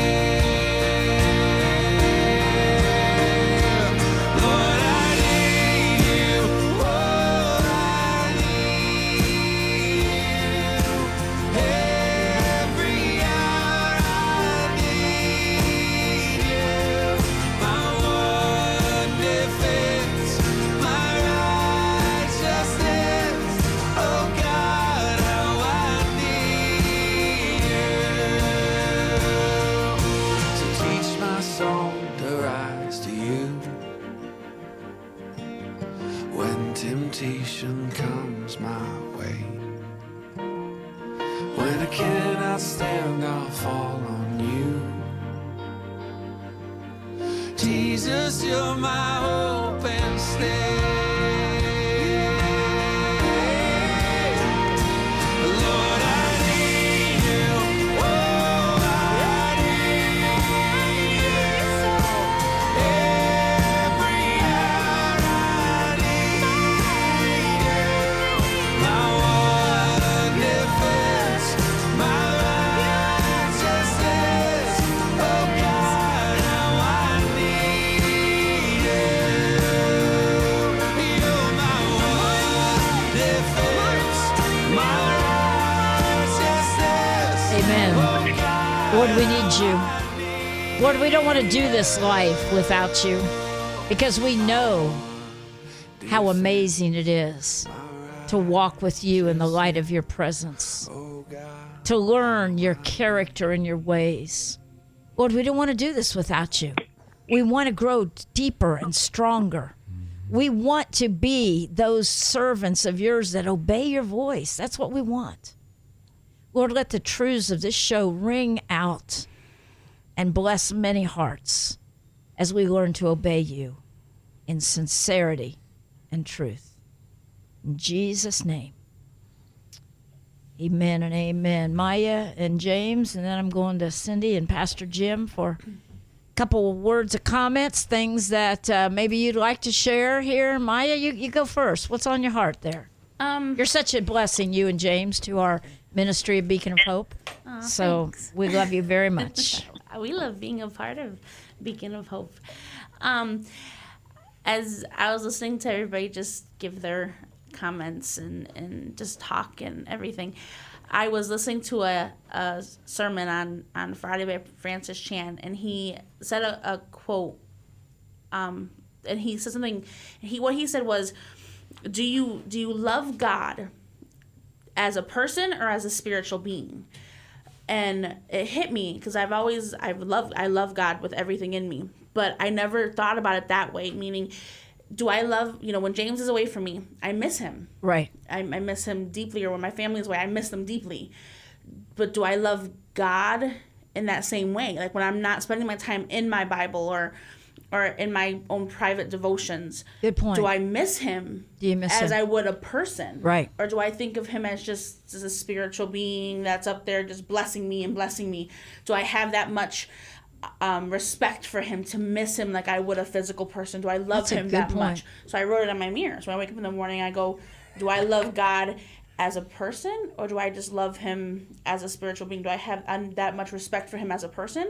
Lord, I need you. Oh, I need you. Every hour I need you. My one defense, my righteousness. Oh God, how I need you. So teach my soul to rise to you. When temptation comes my way, when I cannot stand, I'll fall on you. Jesus, you're my hope and stay. Lord, I need you. Oh, I need you. Every hour I need you. My one defense, my righteousness. Oh God, how I need you. You're my one defense, my righteousness. Amen. Lord, we need you. Lord, we don't want to do this life without you because we know how amazing it is to walk with you in the light of your presence, to learn your character and your ways. Lord, we don't want to do this without you. We want to grow deeper and stronger. We want to be those servants of yours that obey your voice. That's what we want. Lord, let the truths of this show ring out and bless many hearts as we learn to obey you in sincerity and truth. In Jesus' name, amen and amen. Maya and James, and then I'm going to Cindy and Pastor Jim for a couple of words of comments, things that uh, maybe you'd like to share here. Maya, you, you go first. What's on your heart there? Um, You're such a blessing, you and James, to our ministry of Beacon of Hope. Aw, so thanks. we love you very much. we love being a part of Beacon of Hope. Um, as I was listening to everybody just give their comments and, and just talk and everything, I was listening to a, a sermon on, on Friday by Francis Chan, and he said a, a quote, um, and he said something, he what he said was, do you do you love God as a person or as a spiritual being? And it hit me because I've always I love I love God with everything in me, but I never thought about it that way, meaning, do I love, you know, when James is away from me, I miss him. Right. I, I miss him deeply, or when my family is away, I miss them deeply. But do I love God in that same way? Like when I'm not spending my time in my Bible or or in my own private devotions. Good point. Do I miss him Do you miss as him? I would a person? Right. Or do I think of him as just as a spiritual being that's up there just blessing me and blessing me? Do I have that much um, respect for him to miss him like I would a physical person? Do I love That's a him good that point. much? So I wrote it on my mirror. So when I wake up in the morning, I go, do I love God as a person, or do I just love him as a spiritual being? Do I have um, that much respect for him as a person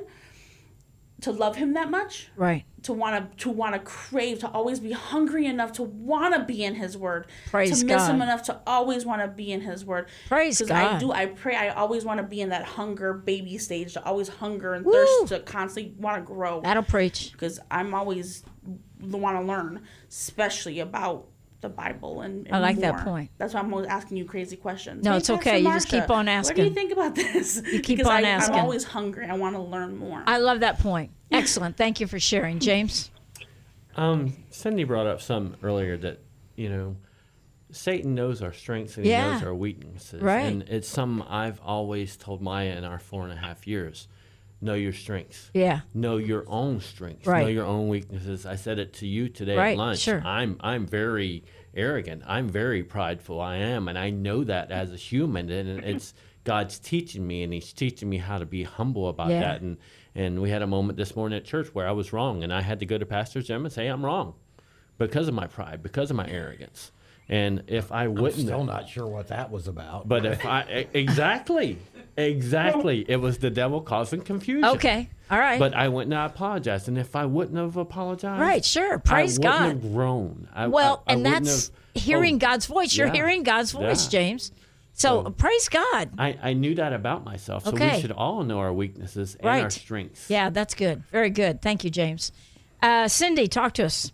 to love him that much? Right. To want to to want to crave, to always be hungry enough to want to be in his word. Praise to miss God. him enough to always want to be in his word. Praise 'Cause God. I do. I pray. I always want to be in that hunger baby stage, to always hunger and Woo. thirst, to constantly want to grow. That'll preach. Because I'm always want to learn, especially about the Bible and, and I like that more. point. That's why I'm always asking you crazy questions. No, Hey, it's Pastor okay. You just Marsha, keep on What do asking. you think about this? You keep because on I, asking. I'm always hungry. I want to learn more. I love that point. Excellent. Thank you for sharing, James. Um, Cindy brought up some earlier that, you know, Satan knows our strengths and Yeah. he knows our weaknesses. Right. And it's something I've always told Maya in our four and a half years. Know your strengths. Yeah. Know your own strengths. Right. Know your own weaknesses. I said it to you today Right, at lunch. sure. I'm I'm very arrogant. I'm very prideful. I am, and I know that as a human. And it's God's teaching me, and He's teaching me how to be humble about Yeah. that. And and we had a moment this morning at church where I was wrong, and I had to go to Pastor Jim and say I'm wrong because of my pride, because of my arrogance. And if I I'm wouldn't, still not sure what that was about. but if I e- exactly, exactly, it was the devil causing confusion. Okay. All right. But I went and I apologized, and if I wouldn't have apologized, Right, sure. Praise I God. wouldn't have grown. I, well, I, I and wouldn't that's have- hearing oh, God's voice. You're yeah. hearing God's voice, Yeah. James. So, So- praise God. I, I knew that about myself, so Okay. we should all know our weaknesses and Right. our strengths. Yeah, that's good. Very good. Thank you, James. Uh, Cindy, talk to us.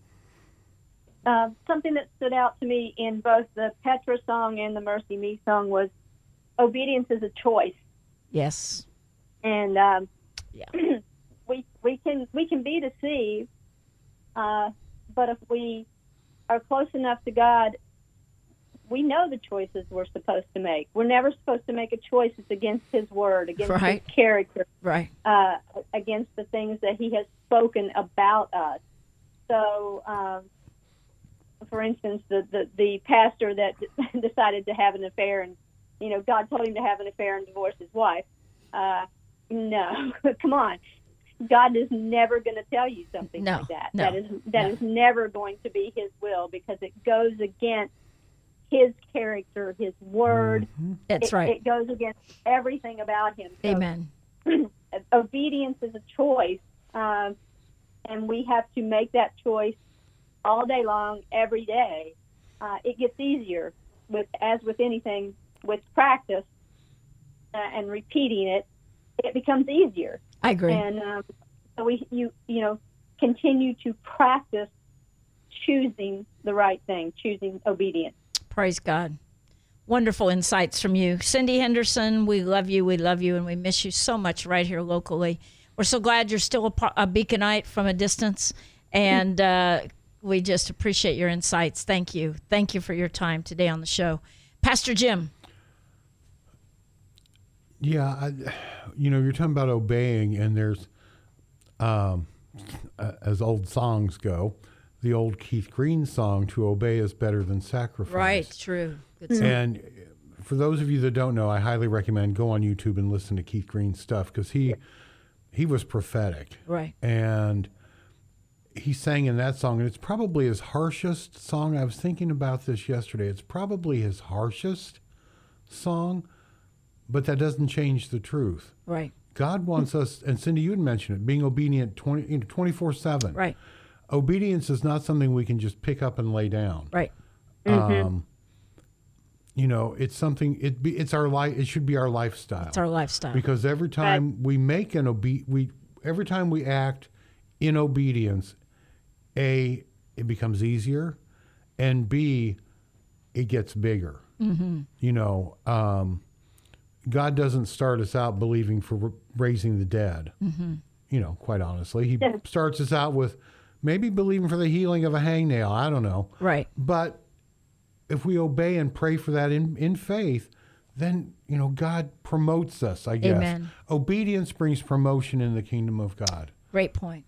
Uh, something that stood out to me in both the Petra song and the Mercy Me song was obedience is a choice, Yes. and um, Yeah. we we can we can be deceived, uh, but if we are close enough to God, we know the choices we're supposed to make. We're never supposed to make a choice that's against His word, against Right. His character, Right. uh, against the things that He has spoken about us. So, um, for instance, the, the, the pastor that decided to have an affair, and you know, God told him to have an affair and divorce his wife. Uh, no, come on. God is never going to tell you something No, like that. no, that is that no. is never going to be His will, because it goes against His character, His word. That's it, right. It goes against everything about Him. So Amen. obedience is a choice, um, and we have to make that choice all day long, every day. Uh, it gets easier with, as with anything, with practice uh, and repeating it. It becomes easier, I agree. and um, so we, you, you know, continue to practice choosing the right thing, choosing obedience. Praise God. Wonderful insights from you. Cindy Henderson, we love you, we love you, and we miss you so much right here locally. We're so glad you're still a, par- a Beaconite from a distance, and uh, we just appreciate your insights. Thank you. Thank you for your time today on the show. Pastor Jim. Yeah, I, you know, you're talking about obeying, and there's, um, uh, as old songs go, the old Keith Green song, "To obey is better than sacrifice." Right, true. Good song. And for those of you that don't know, I highly recommend go on YouTube and listen to Keith Green's stuff, because he he was prophetic. Right. And he sang in that song, and it's probably his harshest song. I was thinking about this yesterday. It's probably his harshest song, but that doesn't change the truth. Right, God wants us, and Cindy, you had mentioned it, being obedient twenty, you know, twenty-four seven. right, Obedience is not something we can just pick up and lay down. right. Um, you know, it's something, it be, it's our life, it should be our lifestyle. It's our lifestyle. Because every time we make an obe- we every time we act in obedience, A, it becomes easier, and B, it gets bigger. Mm-hmm. You know, um, God doesn't start us out believing for r- raising the dead. Mm-hmm. you know, quite honestly. He starts us out with maybe believing for the healing of a hangnail. I don't know. Right. But if we obey and pray for that in, in faith, then, you know, God promotes us, I guess. Amen. Obedience brings promotion in the kingdom of God. Great point.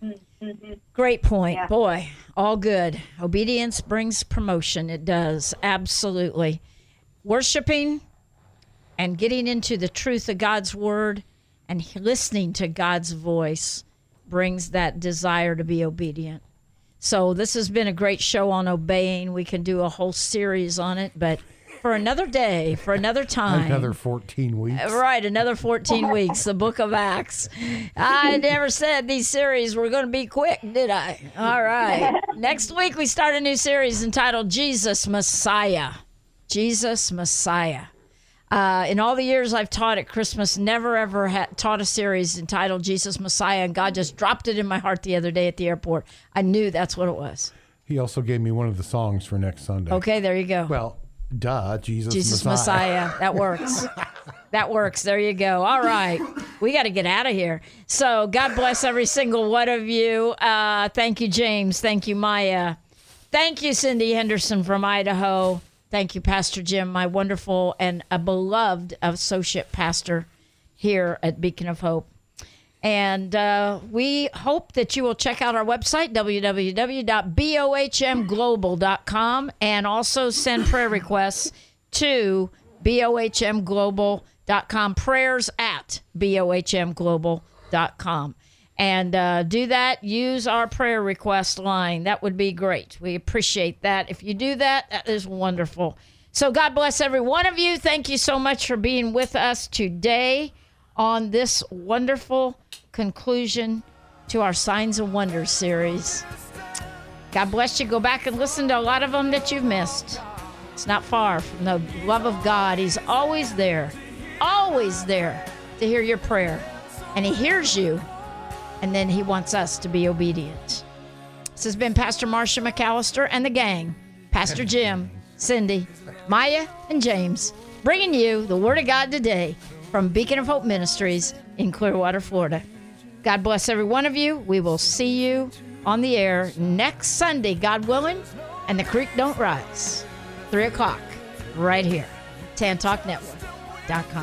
Great point. Yeah. Boy, all good. Obedience brings promotion. It does. Absolutely. Worshiping and getting into the truth of God's word and listening to God's voice brings that desire to be obedient. So this has been a great show on obeying. We can do a whole series on it, but for another day, for another time. Another fourteen weeks. Right, another fourteen weeks, the book of Acts. I never said these series were going to be quick, did I? All right. Next week, we start a new series entitled Jesus Messiah. Jesus Messiah. Uh, in all the years I've taught at Christmas, never ever had taught a series entitled Jesus Messiah, and God just dropped it in my heart the other day at the airport. I knew that's what it was. He also gave me one of the songs for next Sunday. Okay, there you go. Well, duh, Jesus, Jesus Messiah. Messiah. That works. That works. There you go. All right. We got to get out of here. So God bless every single one of you. Uh, thank you, James. Thank you, Maya. Thank you, Cindy Henderson from Idaho. Thank you, Pastor Jim, my wonderful and a beloved associate pastor here at Beacon of Hope. And uh, we hope that you will check out our website, w w w dot bohm global dot com, and also send prayer requests to bohm global dot com, prayers at bohm global dot com. And uh, do that. Use our prayer request line. That would be great. We appreciate that. If you do that, that is wonderful. So God bless every one of you. Thank you so much for being with us today on this wonderful conclusion to our Signs and Wonders series. God bless you. Go back and listen to a lot of them that you've missed. It's not far from the love of God. He's always there, always there to hear your prayer. And he hears you, and then he wants us to be obedient. This has been Pastor Marcia McAllister and the gang, Pastor Jim, Cindy, Maya, and James, bringing you the Word of God today from Beacon of Hope Ministries in Clearwater, Florida. God bless every one of you. We will see you on the air next Sunday, God willing, and the creek don't rise. Three o'clock, right here, tan talk network dot com.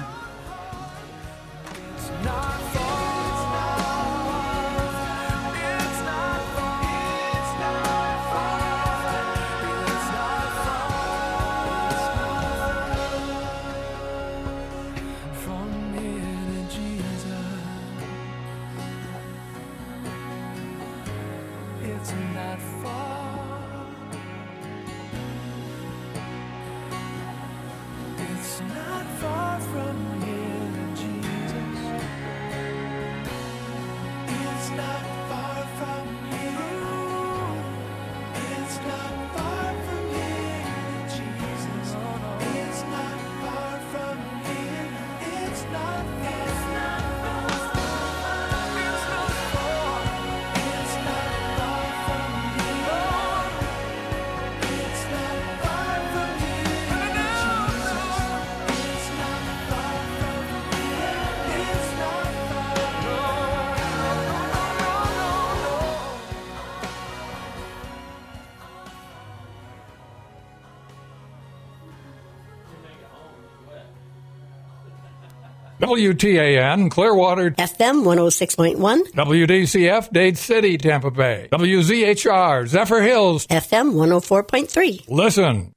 W T A N, Clearwater, F M one oh six point one, W D C F, Dade City, Tampa Bay, W Z H R, Zephyr Hills, F M one oh four point three. Listen.